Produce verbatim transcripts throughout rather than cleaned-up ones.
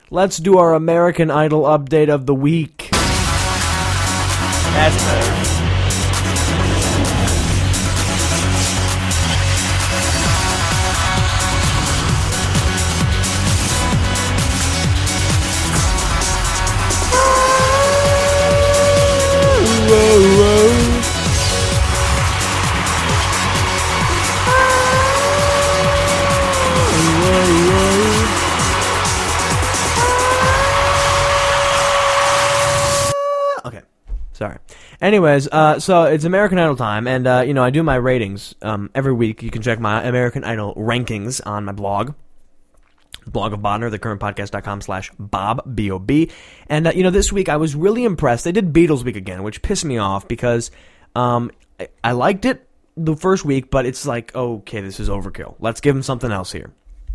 let's do our American Idol update of the week. That's better. Okay, sorry. Anyways, uh, so it's American Idol time, and uh, you know I do my ratings um, every week. You can check my American Idol rankings on my blog. Blog of Bodner, thecurrentpodcast.com slash Bob, B O B. And, uh, you know, this week I was really impressed. They did Beatles week again, which pissed me off because um, I, I liked it the first week, but it's like, okay, this is overkill. Let's give them something else here.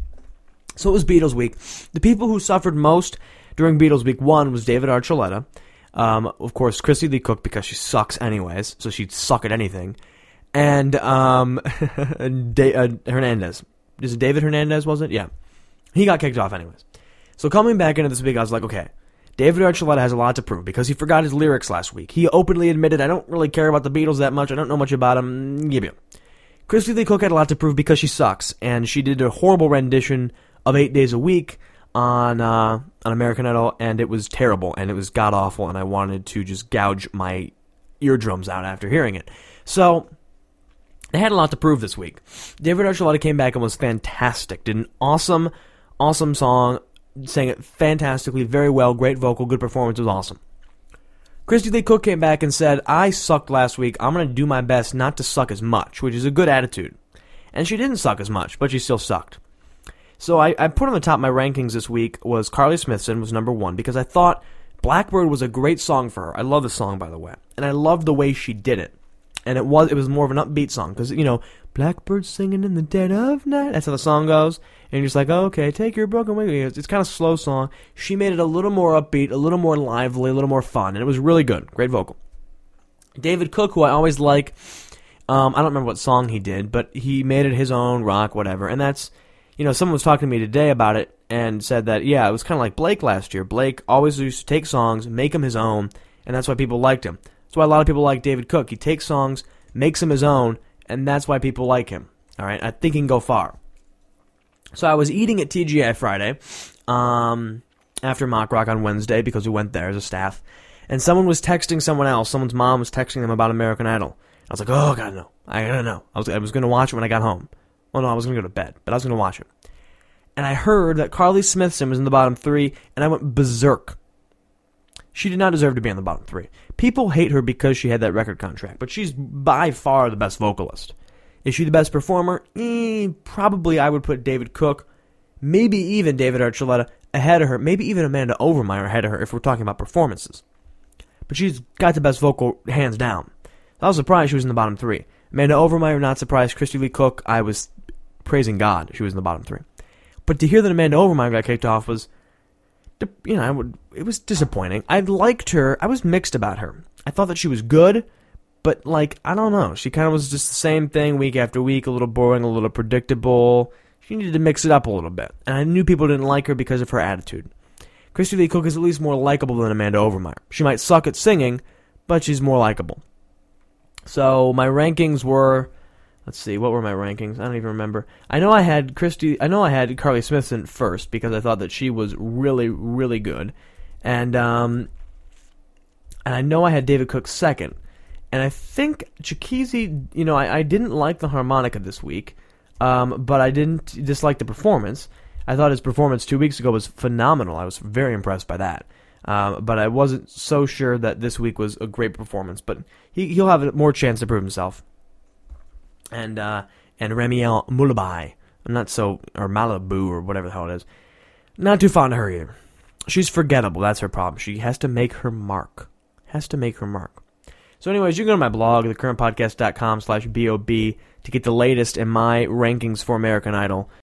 So it was Beatles week. The people who suffered most during Beatles week one was David Archuleta. Um, of course, Christy Lee Cook, because she sucks anyways, so she'd suck at anything. And um, da- uh, Hernandez. Is it David Hernandez, was it? Yeah. He got kicked off anyways. So coming back into this week, I was like, okay, David Archuleta has a lot to prove because he forgot his lyrics last week. He openly admitted, I don't really care about the Beatles that much. I don't know much about them. Yeah, yeah. Christy Lee Cook had a lot to prove because she sucks, and she did a horrible rendition of Eight Days a Week on uh, on American Idol, and it was terrible, and it was god-awful, and I wanted to just gouge my eardrums out after hearing it. So they had a lot to prove this week. David Archuleta came back and was fantastic. Did an awesome... Awesome song, sang it fantastically, very well, great vocal, good performance, it was awesome. Christy Lee Cook came back and said, I sucked last week, I'm going to do my best not to suck as much, which is a good attitude. And she didn't suck as much, but she still sucked. So I, I put on the top of my rankings this week was Carly Smithson was number one, because I thought Blackbird was a great song for her. I love the song, by the way. And I loved the way she did it. And it was it was more of an upbeat song, because, you know, Blackbird singing in the dead of night, that's how the song goes. And you're just like, oh, okay, take your broken wing. It's, it's kind of a slow song. She made it a little more upbeat, a little more lively, a little more fun, and it was really good. Great vocal. David Cook, who I always like, um, I don't remember what song he did, but he made it his own, rock, whatever. And that's, you know, someone was talking to me today about it and said that, yeah, it was kind of like Blake last year. Blake always used to take songs, make them his own, and that's why people liked him. That's why a lot of people like David Cook. He takes songs, makes them his own, and that's why people like him. All right, I think he can go far. So I was eating at T G I Friday, um, after Mock Rock on Wednesday, because we went there as a staff, and someone was texting someone else. Someone's mom was texting them about American Idol. I was like, oh, I gotta know. I gotta know. I was, I was gonna watch it when I got home. Well, no, I was gonna go to bed, but I was gonna watch it. And I heard that Carly Smithson was in the bottom three, and I went berserk. She did not deserve to be in the bottom three. People hate her because she had that record contract, but she's by far the best vocalist. Is she the best performer? Eh, probably I would put David Cook, maybe even David Archuleta ahead of her, maybe even Amanda Overmeyer ahead of her if we're talking about performances. But she's got the best vocal hands down. I was surprised she was in the bottom three. Amanda Overmeyer, not surprised. Christy Lee Cook, I was praising God she was in the bottom three. But to hear that Amanda Overmeyer got kicked off was, you know, I would, it was disappointing. I liked her. I was mixed about her. I thought that she was good. But, like, I don't know. She kind of was just the same thing week after week, a little boring, a little predictable. She needed to mix it up a little bit. And I knew people didn't like her because of her attitude. Christy Lee Cook is at least more likable than Amanda Overmeyer. She might suck at singing, but she's more likable. So, my rankings were... Let's see, what were my rankings? I don't even remember. I know I had Christy... I know I had Carly Smithson first because I thought that she was really, really good. And, um... And I know I had David Cook second. And I think Chikisi, you know, I, I didn't like the harmonica this week, um, but I didn't dislike the performance. I thought his performance two weeks ago was phenomenal. I was very impressed by that. Um, but I wasn't so sure that this week was a great performance. But he, he'll have more chance to prove himself. And uh, and Ramiel Mulabai, I'm not so, or Malibu or whatever the hell it is, not too fond of her either. She's forgettable. That's her problem. She has to make her mark. Has to make her mark. So anyways, you can go to my blog, thecurrentpodcast.com slash B O B, to get the latest in my rankings for American Idol.